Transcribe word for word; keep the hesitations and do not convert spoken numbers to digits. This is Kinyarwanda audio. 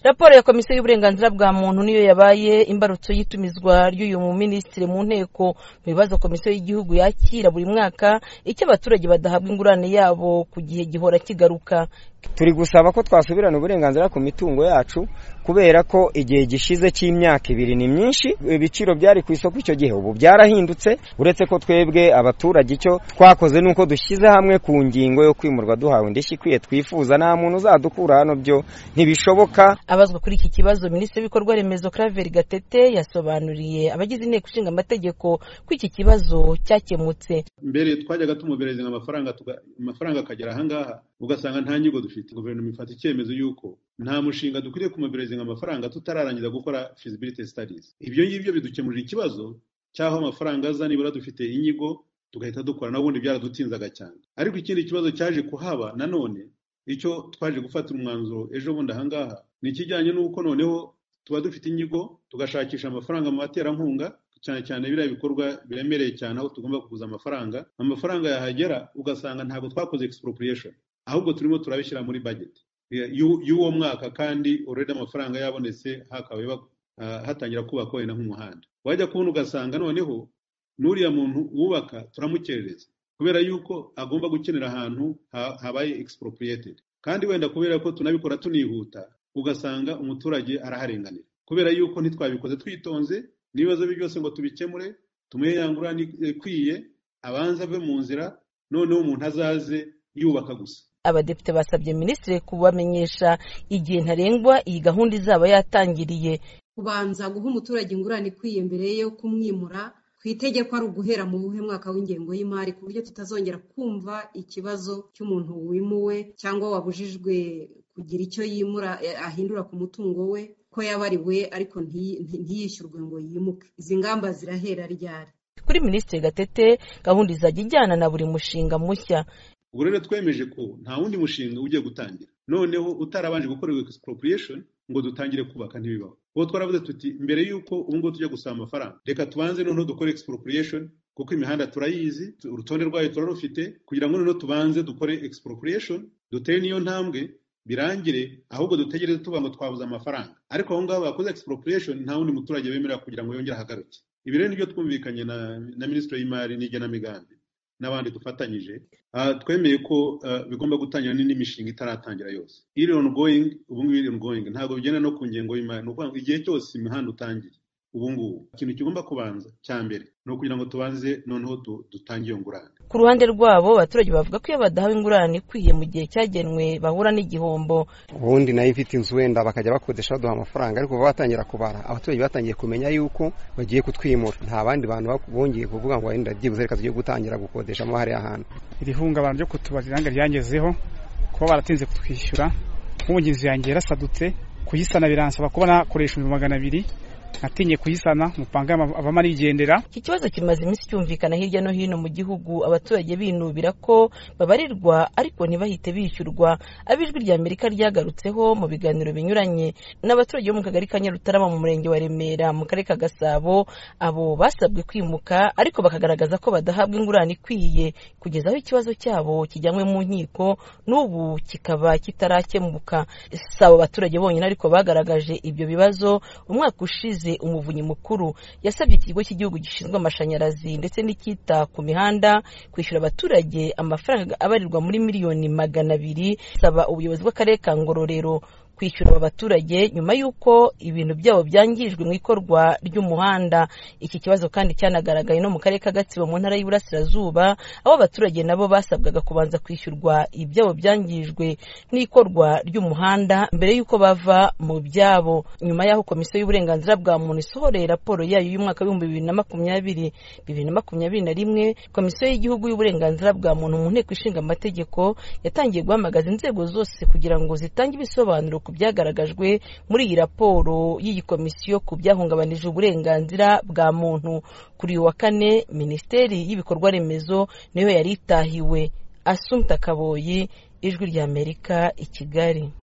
Raporo ya Komisiyo y'Uburenganzira bwa Muntu niyo yabaye imbarutso y'itumizwa ry'uyu mu ministre mu nteko mu bibazo Komisiyo y'Igihugu yakira buri mwaka icyo abaturage badahabwa ingurane yabo ku gihe gihora kigaruka. Turi gusaba ko twasubirana uburenganzira ku mitungo yacu kubera ko igihe gishize cy'imyaka ibiri ni myinshi, ibiciro byari ku isoko icyo gihe ubu byarahindutse, uretse ko twebwe abaturage icyo twakoze nuko dushyize hamwe ku ngingo yo kwimurwa duhawe indishyi ikwiye twifuza, nta muntu uzadukura hano, byo ntibishoboka. Abazwa kuri iki kibazo, Minisitiri w'Ibikorwa Remezo Claver Gatete yasobanuriye abagize inteko ishinga amategeko ko iki kibazo cyakemutse. Mbere twajyaga tumubereza amafaranga amafaranga akagera ahangaha ugasanga nta nyigo dufite. Guverinoma ifata icyemezo yuko nta mushinga dukwiriye kumubereza amafaranga tutararangiza gukora feasibility studies. Ibyo ngibyo bidukemurira ikibazo cyaho amafaranga aza nibura dufite inyigo tugahita dukora, nabundi byaradutinzaga cyane. Ariko ikindi kibazo cyaje kuhaba nanone, icyo twaje gufata umwanzuro ejo bundi ahangaha, ni ikijyanye n'uko noneho tuba dufite inyigo tugashakisha amafaranga mu baterankunga, cyane cyane biriya bikorwa biremereye cyane aho tugomba kuguza amafaranga. Amafaranga yahagera ugasanga ntabwo twakoze expropriation, ahubwo turimo turabishyira muri budget y'uwo mwaka, kandi already amafaranga yabonetse hakabaye uh, hatangira kubaka wenda nk'umuhanda. Wajya kubona ugasanga noneho n'uriya muntu wubaka turamukerereza kubera yuko agomba gukenera ahantu habaye expropriated, kandi wenda kubera ko tunabikora tunihuta ugasanga umuturage araharenganira kubera yuko ntitwabikoze twitonze. Nibazo byose ngo tubikemure tumuhe yangurane ikwiye, abanza ave mu nzira, noneho umuntu azaze yubaka gusa. Abadepite basabye Minisitiri kubamenyesha igihe ntarengwa iyi gahunda izaba yatangiriye, kubanza guha umuturage ingurane ikwiye mbere yo kumwimura. Ku itegeko ari uguhera mu buhe mwaka w'ingengo y'imari, ku buryo tutazongera kumva ikibazo cy'umuntu wimuwe cyangwa wabujijwe kugira icyo yimura ahindura ku mutungo we ko yabariwe ariko ntiyishyurwe ngo yimuke. Izi ngamba zirahera ryari? Kuri Minisitiri Gatete, gahunda izajya ijyana na buri mushinga mushya. Ubwo rero twemeje ko nta wundi mushinga ugiye gutangira noneho utarabanje gukorerwa expropriation ngo dutangire kubaka ntibibaho. Ubwo twaravuze tuti mbere yuko ubu ngo tujya gusaba amafaranga, reka tubanze noneho dukore expropriation kuko imihanda turayizi, urutonde rwayo turarufite, kugira ngo noneho tubanze dukore expropriation, dutere niyo ntambwe birangire, ahubwo dutegereze tuba ngo twabuze amafaranga. Ariko aho ngaho bakoze expropriation nta wundi muturage bemerera kugira ngo yongere ahagaruke. Ibi rero nibyo twumvikanye na, na Minisitiri y'Imari n'Igenamigambi n'abandi dufatanyije. Uh, twemeye ko uh, bigomba gutangira n'indi mishinga itaratangira yose. Iri ongoing, ubu ngubu iri ongoing, ntabwo bigenda no ku ngengo y'imari. Ni ukuvuga igihe cyose imihanda utangiye ubu ngubu ikintu kigomba kubanza cya mbere ni ukugira ngo tubanze noneho dutangiye ingurane. Ku ruhande rwabo abaturage bavuga ko iyo badahawe ingurane ikwiye mu gihe cyagenwe bahura n'igihombo. Ubundi nayo ifite inzu wenda bakajya bakodesha baduha amafaranga, ariko batangira kubara abaturage batangiye kumenya yuko bagiye kutwimura. Nta bandi bantu bongeye kuvuga ngo wenda byibuze reka tugiye gutangira gukodesha mo hariya hantu. Iri hungabana ryo kutubaza iranga ryangezeho kuba baratinze kutwishyura, nk'umugenzi yanjye yarasadutse kuyisana biransaba kuba nakoresha ibihumbi magana abiri, natinye kuyisana mupanga abama arigendera. Iki kibazo kimaze iminsi cyumvikana hirya no hino mu gihugu, abaturage binubira ko babarirwa ariko ntibahite bishyurwa. Abijwi rya Amerika ryagarutseho mu biganiro binyuranye n'abaturage bo mu kagari ka Nyarutarama mu murenge wa Remera mu karere ka Gasabo. Abo basabwe kwimuka ariko bakagaragaza ko badahabwa ingurane ikwiye kugeza aho ikibazo cyabo kijyanywe mu nkiko, n'ubu kikaba kitarakemuka. Sabo abaturage bonyine ariko bagaragaje ibyo bibazo. Umwaka ushize umuvunyi mukuru yasabye ikigo cy'igihugu gishinzwe amashanyarazi ndetse n'icyita ku mihanda kwishyura abaturage amafaranga abarirwa muri miliyoni magana abiri. Saba ubuyobozi bw'akarere ka Ngororero kwishyura aba baturage nyuma y'uko ibintu byabo byangijwe mu ikorwa ry'umuhanda. Iki kibazo kandi cyanagaragaye no mu karere ka Gatsibo mu ntara y'Iburasirazuba, aho abaturage nabo basabwaga kubanza kwishyurwa ibyabo byangijwe n'ikorwa ry'umuhanda mbere y'uko bava mu byabo. Nyuma y'aho Komisiyo y'Uburenganzira bwa Muntu isohoreye raporo yayo y'umwaka w'ibihumbi bibiri na makumyabiri bibiri na makumyabiri na rimwe, Komisiyo y'Igihugu y'Uburenganzira bwa Muntu mu nteko ishinga amategeko yatangiye guhamagaza inzego zose kugira ngo zitange ibisobanuro ku byagaragajwe muri iyi raporo y'iyi komisiyo ku byahungabanije uburenganzira bwa muntu. Kuri uyu wa kane, Minisiteri y'Ibikorwa Remezo niyo yari itahiwe. Assumpta Kaboyi, Ijwi ry'Amerika, i Kigali.